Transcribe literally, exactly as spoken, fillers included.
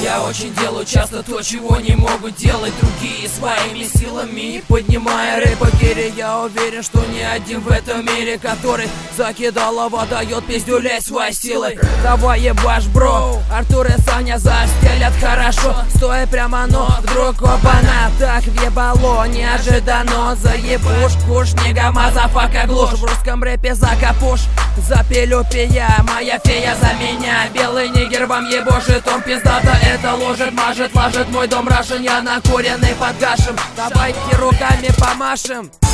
Я очень делаю часто то, чего не могут делать другие своими силами. Поднимая рэп о гире, я уверен, что не один в этом мире, который закидалово дает пиздюлей своей силой. Давай ебашь, бро, Артур и Саня застелят хорошо, стоя прямо, но вдруг оба-на. Так въебало неожиданно, заебуш, куш, нега, мазафака, глушь. В русском рэпе закапуш, запилю пия, моя фея за меня. Белый нигер вам ебошит, он пиздата это ложит, мажет, ложит мой дом рашен. Я накуренный под гашем, давайте руками помашем.